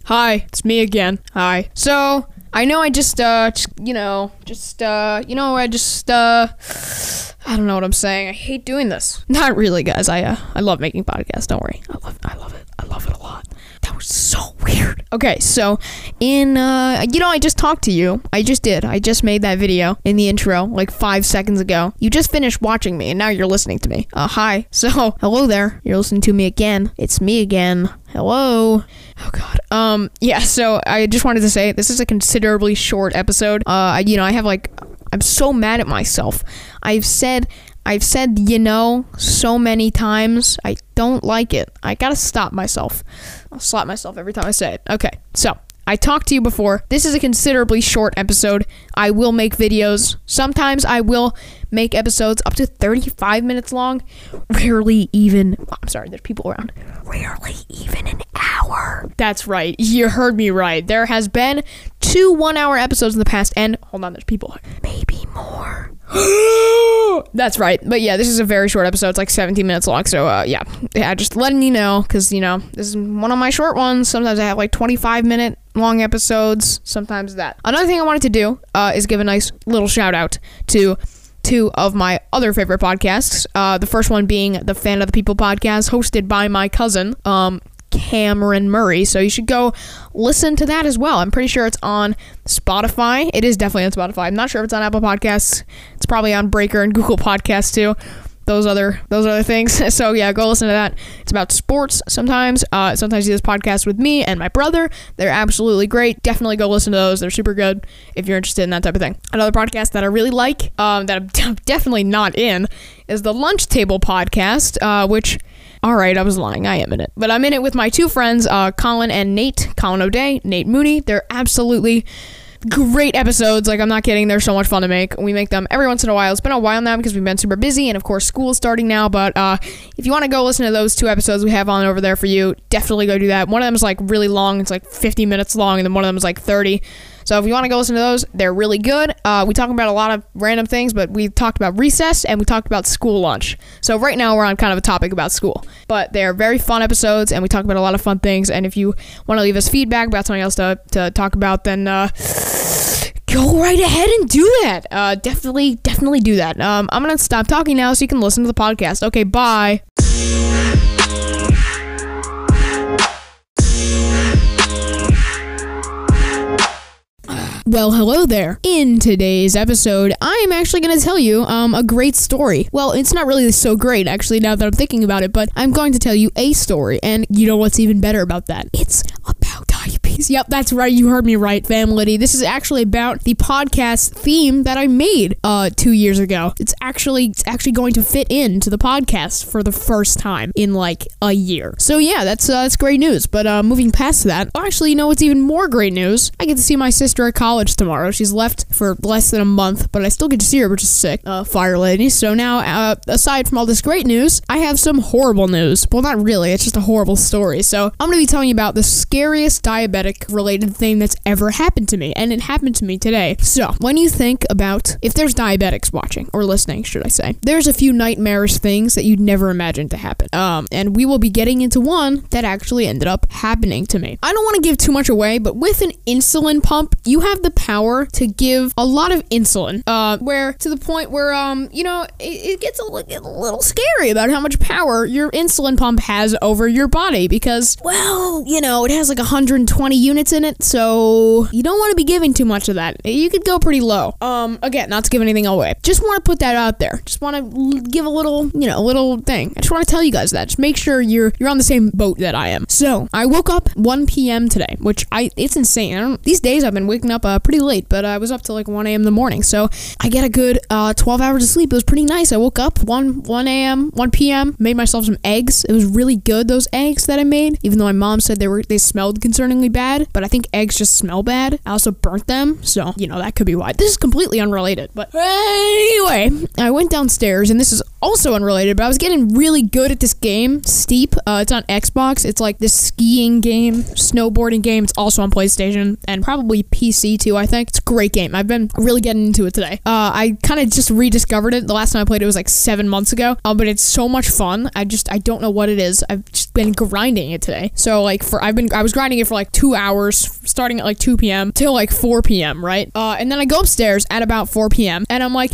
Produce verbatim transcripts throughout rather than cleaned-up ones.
Hi, it's me again. Hi. So, I know I just, uh, just, you know, just, uh, you know, I just, uh, I don't know what I'm saying. I hate doing this. Not really, guys. I, uh, I love making podcasts. Don't worry. I love, I love it. I love it a lot. That was so weird. Okay, so, in, uh, you know, I just talked to you. I just did. I just made that video in the intro, like, five seconds ago. You just finished watching me, and now you're listening to me. Uh, hi. So, hello there. You're listening to me again. It's me again. Hello. Oh, God. Um, yeah, so, I just wanted to say, this is a considerably short episode. Uh, you know, I have, like, I'm so mad at myself. I've said... I've said, you know, so many times. I don't like it. I gotta stop myself. I'll slap myself every time I say it. Okay, so, I talked to you before. This is a considerably short episode. I will make videos. Sometimes I will make episodes up to thirty-five minutes long. Rarely even, I'm sorry, there's people around. Rarely even an hour. That's right. You heard me right. There has been two one-hour episodes in the past, and, hold on, there's people. Maybe more. That's right. But yeah, this is a very short episode. It's like seventeen minutes long. So uh, yeah, yeah, just letting you know, because, you know, this is one of my short ones. Sometimes I have like twenty-five minute long episodes. Sometimes that. Another thing I wanted to do uh, is give a nice little shout out to two of my other favorite podcasts. Uh, the first one being the Fan of the People podcast, hosted by my cousin, um, Cameron Murray. So you should go listen to that as well. I'm pretty sure it's on Spotify. It is definitely on Spotify. I'm not sure if it's on Apple Podcasts. It's probably on Breaker and Google Podcasts too. Those other those other things. So yeah, go listen to that. It's about sports sometimes. Uh, sometimes he does podcasts with me and my brother. They're absolutely great. Definitely go listen to those. They're super good if you're interested in that type of thing. Another podcast that I really like, um, that I'm d- definitely not in, is the Lunch Table podcast, uh, which... All right, I was lying. I am in it. But I'm in it with my two friends, uh, Colin and Nate. Colin O'Day, Nate Mooney. They're absolutely great episodes. Like, I'm not kidding. They're so much fun to make. We make them every once in a while. It's been a while now because we've been super busy. And, of course, school's starting now. But uh, if you want to go listen to those two episodes we have on over there for you, definitely go do that. One of them is, like, really long. It's, like, fifty minutes long. And then one of them is, like, thirty. So if you want to go listen to those, they're really good. Uh, we talk about a lot of random things, but we talked about recess and we talked about school lunch. So right now we're on kind of a topic about school. But they're very fun episodes and we talk about a lot of fun things. And if you want to leave us feedback about something else to, to talk about, then uh, go right ahead and do that. Uh, definitely, definitely do that. Um, I'm going to stop talking now so you can listen to the podcast. Okay, bye. Well, hello there. In today's episode, I am actually going to tell you um, a great story. Well, it's not really so great, actually, now that I'm thinking about it, but I'm going to tell you a story, and you know what's even better about that? It's about diabetes. Yep, that's right. You heard me right, family. This is actually about the podcast theme that I made uh, two years ago. It's actually it's actually going to fit into the podcast for the first time in, like, a year. So, yeah, that's, uh, that's great news. But uh, moving past that, actually, you know what's even more great news? I get to see my sister at college tomorrow. She's left for less than a month, but I still get to see her, which is sick. Uh, fire lady. So now, uh, aside from all this great news, I have some horrible news. Well, not really. It's just a horrible story. So I'm going to be telling you about the scariest diabetic-related thing that's ever happened to me, and it happened to me today. So when you think about, if there's diabetics watching, or listening, should I say, there's a few nightmarish things that you'd never imagine to happen. Um, and we will be getting into one that actually ended up happening to me. I don't want to give too much away, but with an insulin pump, you have the power to give a lot of insulin, uh, where to the point where, um, you know, it, it gets a, a little scary about how much power your insulin pump has over your body because, well, you know, it has like one hundred twenty units in it, so you don't want to be giving too much of that. You could go pretty low. Um, again, not to give anything away. Just want to put that out there. Just want to give a little, you know, a little thing. I just want to tell you guys that. Just make sure you're you're on the same boat that I am. So, I woke up one p.m. today, which I, it's insane. I don't, these days I've been waking up uh, pretty late, but I was up till like one a.m. in the morning, so I get a good uh, twelve hours of sleep. It was pretty nice. I woke up one a.m., one p.m., made myself some eggs. It was really good, those eggs that I made, even though my mom said they were they smelled concerningly bad, but I think eggs just smell bad. I also burnt them, so, you know, that could be why. This is completely unrelated, but anyway, I went downstairs, and this is also unrelated, but I was getting really good at this game, Steep. Uh, it's on Xbox. It's like this skiing game, snowboarding game. It's also on PlayStation, and probably P C too, I think. It's a great game. I've been really getting into it today. Uh, I kind of just rediscovered it. The last time I played it was like seven months ago, uh, but it's so much fun. I just, I don't know what it is. I've just been grinding it today. So like for, I've been, I was grinding it for like like two hours, starting at like two p.m. till like four p.m., right? Uh, and then I go upstairs at about four p.m. and I'm like,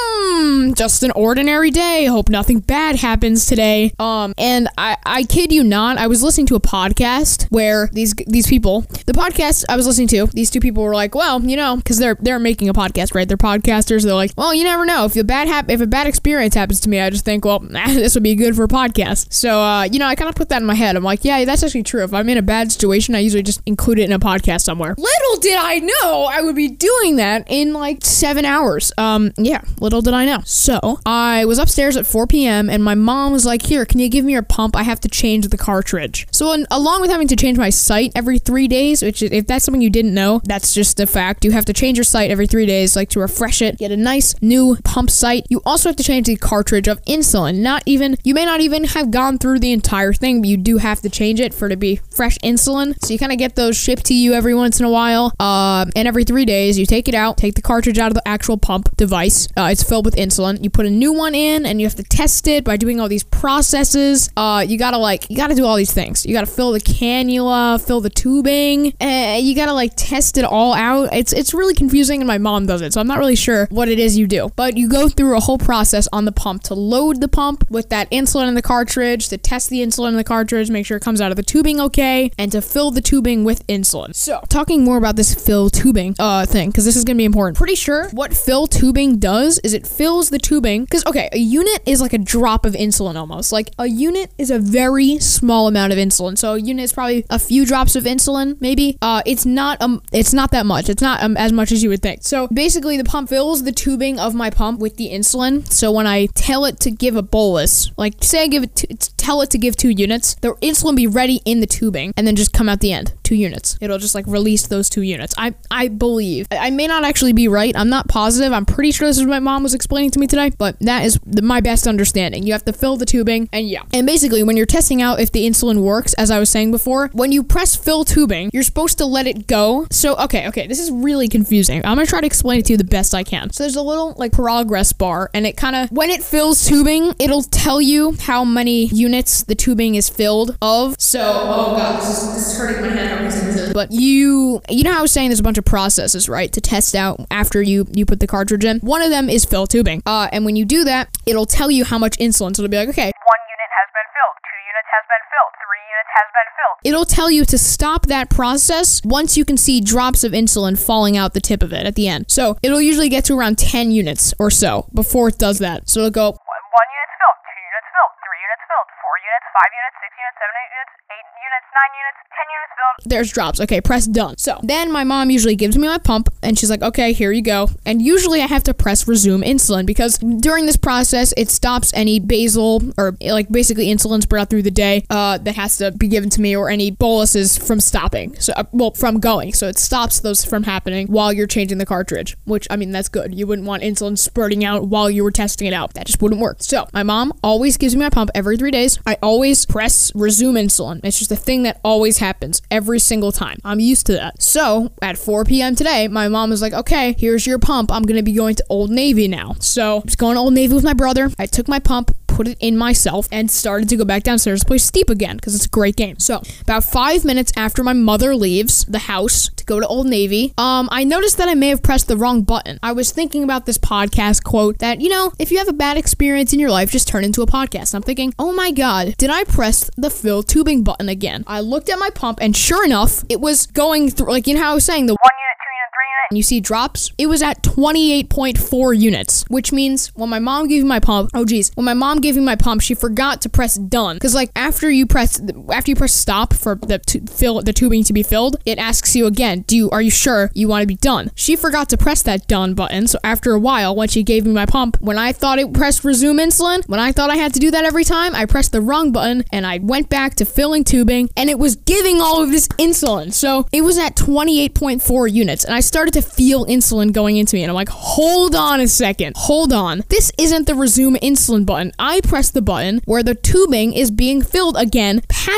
hmm, just an ordinary day. Hope nothing bad happens today. Um, and I, I kid you not, I was listening to a podcast where these these people, the podcast I was listening to, these two people were like, well, you know, because they're they're making a podcast, right? They're podcasters. They're like, well, you never know. If a bad hap- if a bad experience happens to me, I just think, well, this would be good for a podcast. So, uh, you know, I kind of put that in my head. I'm like, yeah, that's actually true. If I'm in a bad situation, I usually just include it in a podcast somewhere. Little did I know I would be doing that in like seven hours. Um, yeah, little did I know. So I was upstairs at four p.m. and my mom was like, here, can you give me your pump? I have to change the cartridge. So in, along with having to change my sight every three days, which if that's something you didn't know, that's just a fact. You have to change your sight every three days, like to refresh it, get a nice new pump sight. You also have to change the cartridge of insulin. Not even, you may not even have gone through the entire thing, but you do have to change it for it to be fresh insulin. So you kind of get those shipped to you every once in a while. Uh, and every three days, you take it out, take the cartridge out of the actual pump device. Uh, it's filled with insulin. You put a new one in, and you have to test it by doing all these processes. Uh, you gotta like, you gotta do all these things. You gotta fill the cannula, fill the tubing, and you gotta like test it all out. It's it's really confusing, and my mom does it, so I'm not really sure what it is you do. But you go through a whole process on the pump to load the pump with that insulin in the cartridge, to test the insulin in the cartridge, make sure it comes out of the tubing okay, and to fill the tubing with insulin. So, talking more about this fill tubing uh thing, because this is gonna be important. Pretty sure what fill tubing does is it fills the tubing, because okay, a unit is like a drop of insulin almost. Like a unit is a very small amount of insulin. So a unit is probably a few drops of insulin, maybe. Uh, it's not um, it's not that much. It's not um, as much as you would think. So basically, the pump fills the tubing of my pump with the insulin. So when I tell it to give a bolus, like say I give it, to, tell it to give two units, the insulin be ready in the tubing and then just come out the end, two units. It'll just like release those two units. I I believe. I, I may not actually be right. I'm not positive. I'm pretty sure this is what my mom was explaining to me today, but that is the, my best understanding. You have to fill the tubing, and yeah. And basically, when you're testing out if the insulin works, as I was saying before, when you press fill tubing, you're supposed to let it go. So, okay, okay, this is really confusing. I'm gonna try to explain it to you the best I can. So there's a little like progress bar, and it kind of, when it fills tubing, it'll tell you how many units the tubing is filled of. So, oh god, this is, this is hurting my head. But you, you know how I was saying there's a bunch of processes, right, to test out after you, you put the cartridge in? One of them is fill tubing. Uh, and when you do that, it'll tell you how much insulin. So it'll be like, okay, one unit has been filled, two units has been filled, three units has been filled. It'll tell you to stop that process once you can see drops of insulin falling out the tip of it at the end. So it'll usually get to around ten units or so before it does that. So it'll go, one unit's filled, two units filled, three units filled, four units, five units, six units, seven units, eight units, nine units, ten units filled. There's drops. Okay, press done. So then my mom usually gives me my pump, and she's like, okay, here you go. And usually I have to press resume insulin, because during this process, it stops any basal, or like basically insulin spread out through the day uh, that has to be given to me, or any boluses from stopping. So, uh, well, from going. So it stops those from happening while you're changing the cartridge, which, I mean, that's good. You wouldn't want insulin spurting out while you were testing it out. That just wouldn't work. So my mom always gives me my pump every three days. I always press resume insulin. It's just a thing that always happens every single time. I'm used to that. So at four p.m. today, my mom was like, okay, here's your pump. I'm going to be going to Old Navy now. So I was going to Old Navy with my brother. I took my pump, put it in myself, and started to go back downstairs to play Steep again, because it's a great game. So about five minutes after my mother leaves the house to go to Old Navy, um, I noticed that I may have pressed the wrong button. I was thinking about this podcast quote that, you know, if you have a bad experience in your life, just turn into a podcast. I'm thinking, oh my god, did I press the fill tubing button again? I looked at my pump, and sure enough, it was going through, like, you know how I was saying, the one unit, two unit, three unit. And you see drops? It was at twenty-eight point four units, which means when my mom gave me my pump, oh geez, when my mom gave me my pump, she forgot to press done. Because like after you press, after you press stop for the to fill the tubing to be filled, it asks you again, do you, are you sure you want to be done? She forgot to press that done button. So after a while, when she gave me my pump, when I thought it pressed resume insulin, when I thought I had to do that every time, I pressed the wrong button and I went back to filling tubing, and it was giving all of this insulin. So it was at twenty-eight point four units, and I started to feel insulin going into me, and I'm like, hold on a second, hold on. This isn't the resume insulin button. I pressed the button where the tubing is being filled again past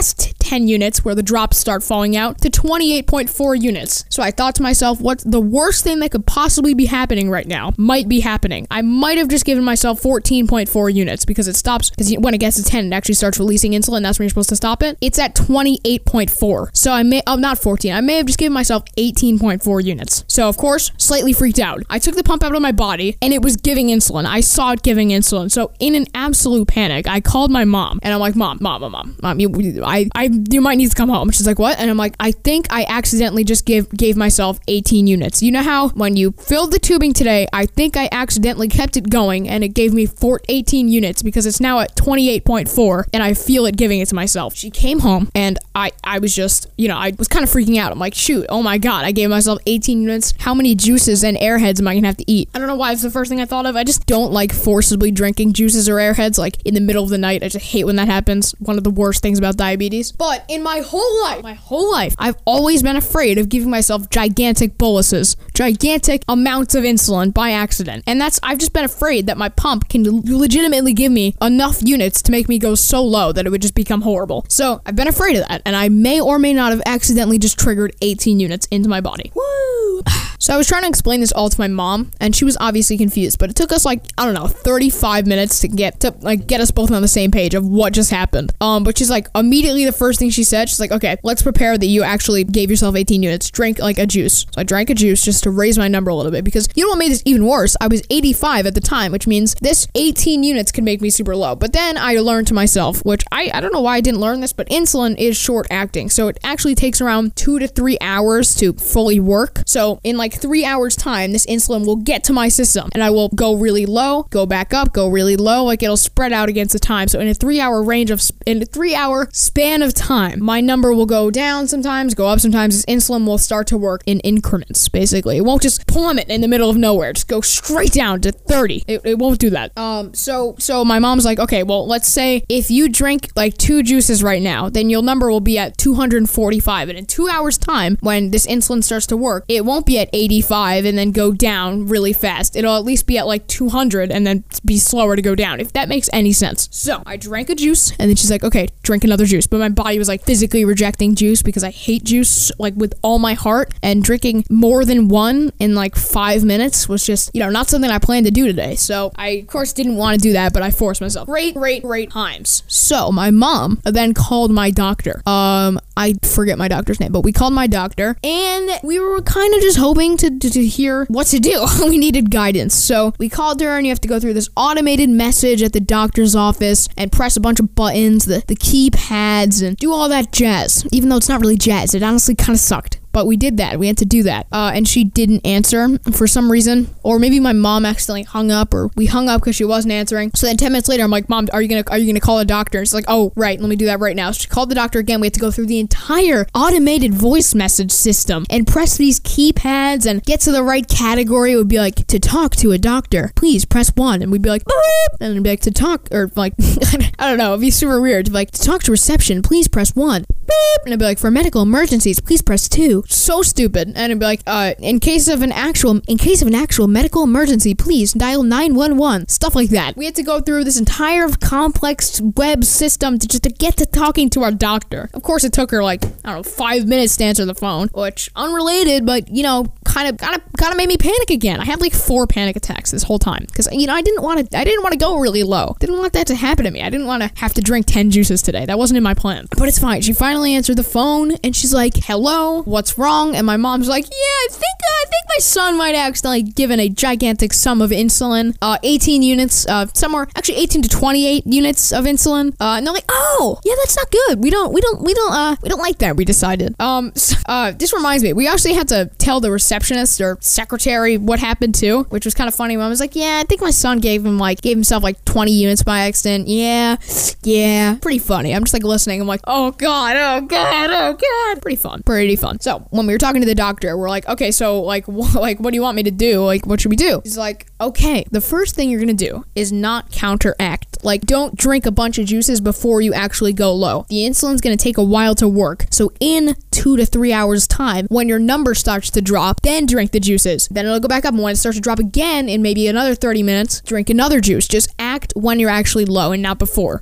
ten units where the drops start falling out to twenty-eight point four units. So I thought to myself, what's the worst thing that could possibly be happening right now might be happening. I might have just given myself fourteen point four units because it stops, because when it gets to ten, it actually starts releasing insulin. That's when you're supposed to stop it. It's at twenty-eight point four. So I may, oh, not fourteen. I may have just given myself eighteen point four units. So of course, slightly freaked out. I took the pump out of my body and it was giving insulin. I saw it giving insulin. So in an absolute panic, I called my mom and I'm like, mom, mom, mom, mom, mom, you, I, I, you might need to come home. She's like, what? And I'm like, I think I accidentally just gave, gave myself eighteen units. You know how when you filled the tubing today, I think I accidentally kept it going and it gave me four, eighteen units because it's now at twenty-eight point four and I feel it giving it to myself. She came home and I, I was just, you know, I was kind of freaking out. I'm like, shoot, oh my God, I gave myself eighteen units. How many juices and airheads am I gonna have to eat? I don't know why it's the first thing I thought of. I just don't like forcibly drinking juices or airheads like in the middle of the night. I just hate when that happens. One of the worst things about diabetes. But in my whole life, my whole life, I've always been afraid of giving myself gigantic boluses, gigantic amounts of insulin by accident. And that's, I've just been afraid that my pump can legitimately give me enough units to make me go so low that it would just become horrible. So I've been afraid of that, and I may or may not have accidentally just triggered eighteen units into my body. Woo! So I was trying to explain this all to my mom, and she was obviously confused, but it took us like, I don't know, thirty-five minutes to get to like get us both on the same page of what just happened. Um, but she's like, immediately the first thing she said, she's like, okay, let's prepare that you actually gave yourself eighteen units. Drink like a juice. So I drank a juice just to raise my number a little bit, because you know what made this even worse? I was eighty-five at the time, which means this eighteen units can make me super low. But then I learned to myself, which I, I don't know why I didn't learn this, but insulin is short acting. So it actually takes around two to three hours to fully work. So in like three hours time, this insulin will get to my system and I will go really low, go back up, go really low. Like it'll spread out against the time. So in a three hour range of, in a three hour span of time, my number will go down sometimes, go up sometimes. This insulin will start to work in increments, basically. It won't just plummet in the middle of nowhere. Just go straight down to thirty. It, it won't do that. Um, so, so my mom's like, okay, well, let's say if you drink like two juices right now, then your number will be at two hundred forty-five. And in two hours time, when this insulin starts to work, it won't be at eighty-five and then go down really fast. It'll at least be at like two hundred and then be slower to go down, if that makes any sense. So I drank a juice, and then she's like, okay, drink another juice. But my body was like physically rejecting juice because I hate juice like with all my heart, and drinking more than one in like five minutes was just, you know, not something I planned to do today. So I, of course, didn't want to do that, but I forced myself. Great, great, great times. So my mom then called my doctor. Um, I forget my doctor's name, but we called my doctor, and we were kind of just hoping to, to, to hear what to do. We needed guidance. So we called her, and you have to go through this automated message at the doctor's office and press a bunch of buttons, the, the keypads, and do all that jazz. Even though it's not really jazz, it honestly kind of sucked. But we did that. We had to do that. Uh, and she didn't answer for some reason. Or maybe my mom accidentally hung up, or we hung up because she wasn't answering. So then ten minutes later, I'm like, Mom, are you gonna are you gonna call a doctor? And she's like, oh, right, let me do that right now. So she called the doctor again. We had to go through the entire automated voice message system and press these keypads and get to the right category. It would be like, to talk to a doctor, please press one. And we'd be like, boop. And it'd be like, to talk, or like, I don't know, it'd be super weird. To like, to talk to reception, please press one. Boop. And it'd be like, for medical emergencies, please press two. So stupid. And it'd be like, uh, in case of an actual, in case of an actual medical emergency, please dial nine one one. Stuff like that. We had to go through this entire complex web system to just to get to talking to our doctor. Of course, it took her like, I don't know, five minutes to answer the phone, which unrelated, but you know, kind of, kind of, kind of made me panic again. I had like four panic attacks this whole time because you know I didn't want to, I didn't want to go really low. Didn't want that to happen to me. I didn't want to have to drink ten juices today. That wasn't in my plan. But it's fine. She finally answered the phone, and she's like, "Hello, what's wrong?" And my mom's like, "Yeah, I think uh, I think my son might have accidentally given a gigantic sum of insulin, uh, eighteen units, uh, somewhere actually eighteen to twenty-eight units of insulin." Uh, and they're like, "Oh, yeah, that's not good. We don't, we don't, we don't, uh, we don't like that." We decided. Um, so, uh, this reminds me, we actually had to tell the receptionist or secretary what happened too, which was kind of funny. Mom was like, "Yeah, I think my son gave him like gave himself like twenty units by accident." Yeah, yeah, pretty funny. I'm just like listening. I'm like, "Oh god, oh god, oh god." Pretty fun, pretty fun. So when we were talking to the doctor, we're like, "Okay, so like, wh- like, what do you want me to do? Like, what should we do?" He's like, "Okay, the first thing you're gonna do is not counteract like, don't drink a bunch of juices before you actually go low. The insulin's gonna take a while to work. So in two to three hours time, when your number starts to drop, then drink the juices. Then it'll go back up, and when it starts to drop again in maybe another thirty minutes, drink another juice. Just act when you're actually low and not before.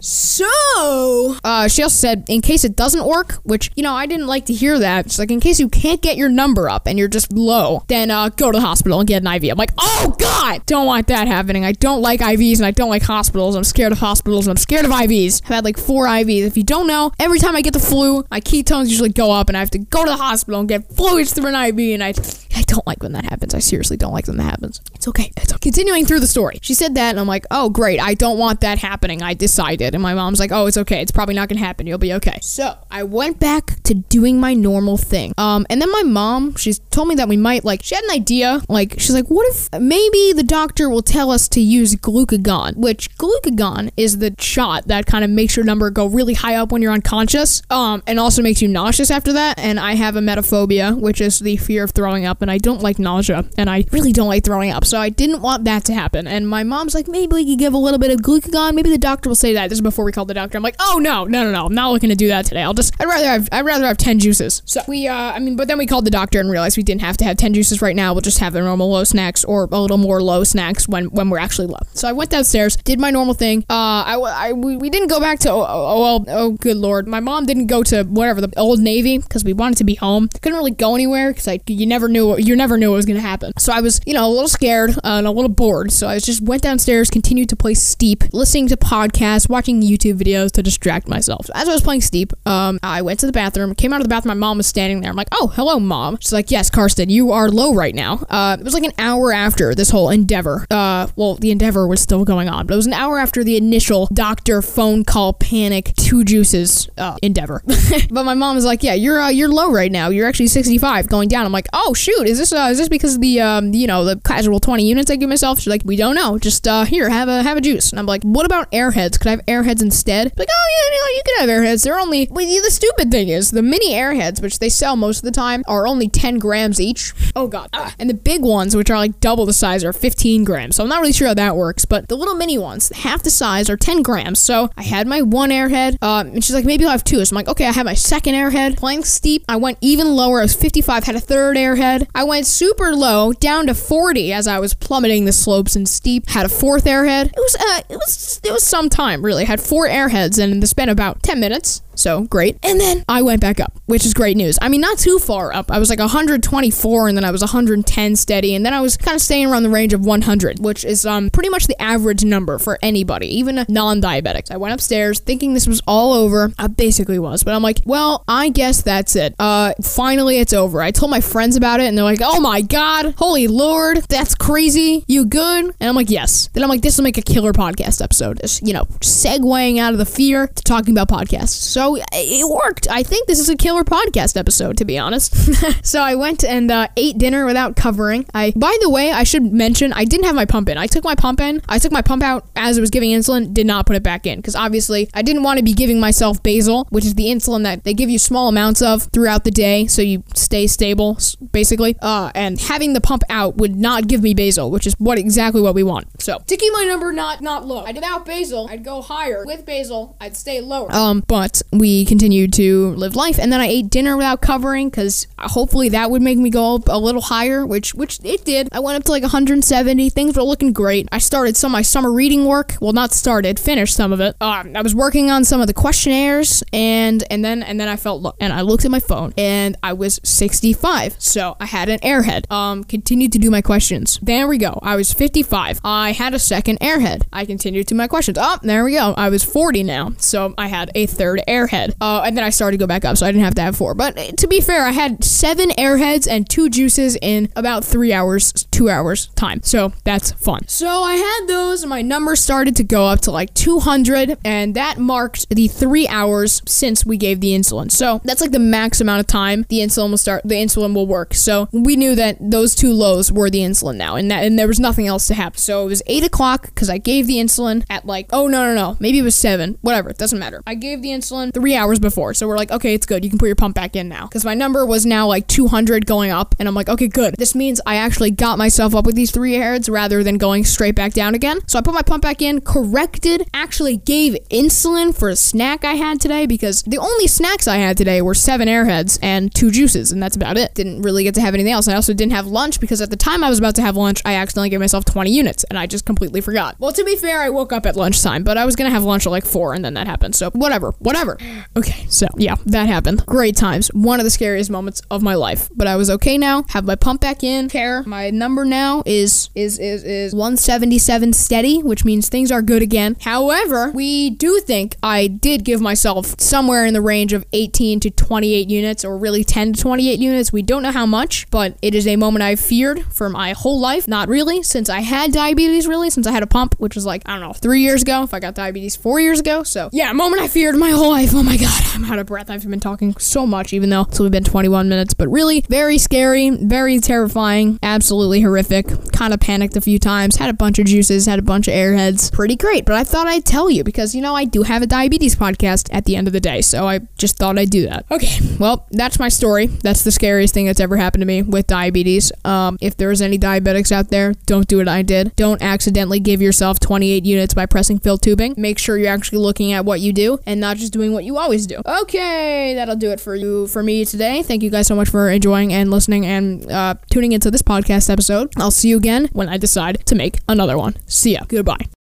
So, uh, she also said, in case it doesn't work, which, you know, I didn't like to hear that. It's like, in case you can't get your number up and you're just low, then uh, go to the hospital and get an I V. I'm like, oh God, don't want that happening. I don't like I Vs and I don't like hospitals. I'm scared of hospitals and I'm scared of I Vs. I've had like four I Vs. If you don't know, every time I get the flu, my ketones usually go up and I have to go to the hospital and get fluids through an I V, and I I don't like when that happens. I seriously don't like when that happens. It's okay. It's okay. Continuing through the story. She said that and I'm like, oh great, I don't want that happening. I decided. And my mom's like, oh, it's okay. It's probably not gonna happen. You'll be okay. So I went back to doing my normal thing. Um, and then my mom, she's told me that we might, like, she had an idea. Like, she's like, what if maybe the doctor will tell us to use glucagon, which glucagon is the shot that kind of makes your number go really high up when you're unconscious, um, and also makes you nauseous after that. And I have a emetophobia, which is the fear of throwing up, and I don't like nausea, and I really don't like throwing up, so I didn't want that to happen. And my mom's like, maybe we could give a little bit of glucagon. Maybe the doctor will say that. This is before we called the doctor. I'm like, oh no, no, no, no. I'm not looking to do that today. I'll just, I'd rather have, I'd rather have ten juices. So we, uh, I mean, but then we called the doctor and realized we didn't have to have ten juices right now. We'll just have the normal low snacks or a little more low snacks when, when we're actually low. So I went downstairs, did my normal thing. Uh, I, I we, we didn't go back to, oh, oh, well, oh, good Lord. My mom didn't go to whatever, the Old Navy, because we wanted to be home. Couldn't really go anywhere because I, you never knew, you never knew what was going to happen. So I was, you know, a little scared uh, and a little bored. So I just went downstairs, continued to play Steep, listening to podcasts, watching YouTube videos to distract myself. So as I was playing Steep, um, I went to the bathroom, came out of the bathroom, my mom was standing there. I'm like, oh, hello, Mom. She's like, yes, Karsten, you are low right now. Uh, it was like an hour after this whole endeavor. Uh, well, the endeavor was still going on, but it was an hour after the initial doctor phone call panic two juices uh, endeavor. But my mom was like, yeah, you're uh, you're low right now. You're actually sixty-five going down. I'm like, oh shoot, is this uh, is this because of the um you know the casual twenty units I give myself? She's like, we don't know. Just uh here, have a have a juice. And I'm like, what about Airheads? Could I have Airheads instead? Like, oh yeah, you know, you can have Airheads. They're only. Well, the stupid thing is the mini Airheads, which they sell most of the time, are only ten grams each. Oh god. Ah. And the big ones, which are like double the size, are fifteen grams. So I'm not really sure how that works, but the little mini ones, half the size, are ten grams. So I had my one Airhead, um, and she's like, maybe I'll have two. So I'm like, okay, I have my second Airhead. Playing Steep, I went even lower. I was fifty-five, had a third Airhead. I went super low, down to forty as I was plummeting the slopes in Steep. Had a fourth Airhead. It was, uh, it was, it was some time, really. Had four Airheads, and in the span of about ten minutes. So great. And then I went back up, which is great news. I mean, not too far up. I was like one hundred twenty-four, and then I was one hundred ten steady, and then I was kind of staying around the range of one hundred, which is um pretty much the average number for anybody, even a non-diabetic. I went upstairs thinking this was all over. I basically was, but I'm like, well, I guess that's it. Uh, finally it's over. I told my friends about it, and they're like, oh my god, holy Lord, that's crazy. You good? And I'm like, yes. Then I'm like, this will make a killer podcast episode. Just, you know, segueing out of the fear to talking about podcasts. So it worked. I think this is a killer podcast episode, to be honest. So I went and uh, ate dinner without covering. I, by the way, I should mention, I didn't have my pump in. I took my pump in. I took my pump out as I was giving insulin, did not put it back in, because obviously I didn't want to be giving myself basal, which is the insulin that they give you small amounts of throughout the day, so you stay stable, basically. Uh, and having the pump out would not give me basal, which is what exactly what we want. So to keep my number not not low, I without basal, I'd go higher. With basal, I'd stay lower. Um, but we continued to live life, and then I ate dinner without covering, because hopefully that would make me go up a little higher, which which it did. I went up to like one hundred seventy. Things were looking great. I started some of my summer reading work. Well, not started, finished some of it. Um, I was working on some of the questionnaires, and and then and then I felt look, and I looked at my phone, and I was sixty-five. So I had an Airhead. Um, continued to do my questions. There we go. I was fifty-five. I had a second Airhead. I continued to my questions. Oh, there we go. I was forty now. So I had a third Airhead. Uh, and then I started to go back up, so I didn't have to have four. But to be fair, I had seven Airheads and two juices in about three hours, two hours time. So that's fun. So I had those, and my number started to go up to like two hundred, and that marked the three hours since we gave the insulin. So that's like the max amount of time the insulin will start, the insulin will work. So we knew that those two lows were the insulin now, and that, and there was nothing else to happen. So it was eight o'clock, because I gave the insulin at like, oh no, no, no, maybe it was seven, whatever, it doesn't matter. I gave the insulin done three hours before. So we're like, okay, it's good. You can put your pump back in now. Because my number was now like two hundred going up. And I'm like, okay, good. This means I actually got myself up with these three airheads rather than going straight back down again. So I put my pump back in, corrected, actually gave insulin for a snack I had today because the only snacks I had today were seven airheads and two juices. And that's about it. Didn't really get to have anything else. I also didn't have lunch because at the time I was about to have lunch, I accidentally gave myself twenty units and I just completely forgot. Well, to be fair, I woke up at lunchtime, but I was gonna have lunch at like four and then that happened. So whatever, whatever. Okay, so yeah, that happened. Great times. One of the scariest moments of my life, but I was okay now. Have my pump back in. Care. My number now is is is is one seventy-seven steady, which means things are good again. However, we do think I did give myself somewhere in the range of eighteen to twenty-eight units, or really ten to twenty-eight units. We don't know how much, but it is a moment I've feared for my whole life. Not really, since I had diabetes, really, since I had a pump, which was like, I don't know, three years ago. If I got diabetes four years ago. So yeah, a moment I feared my whole life. Oh my god, I'm out of breath. I've been talking so much, even though it's only been twenty-one minutes, but really very scary, very terrifying, absolutely horrific. Kind of panicked a few times, had a bunch of juices, had a bunch of airheads. Pretty great, but I thought I'd tell you because, you know, I do have a diabetes podcast at the end of the day, so I just thought I'd do that. Okay, well, that's my story. That's the scariest thing that's ever happened to me with diabetes. Um, if there's any diabetics out there, don't do what I did. Don't accidentally give yourself twenty-eight units by pressing fill tubing. Make sure you're actually looking at what you do and not just doing what you always do. Okay, that'll do it for you, for me today. Thank you guys so much for enjoying and listening and uh, tuning into this podcast episode. I'll see you again when I decide to make another one. See ya. Goodbye.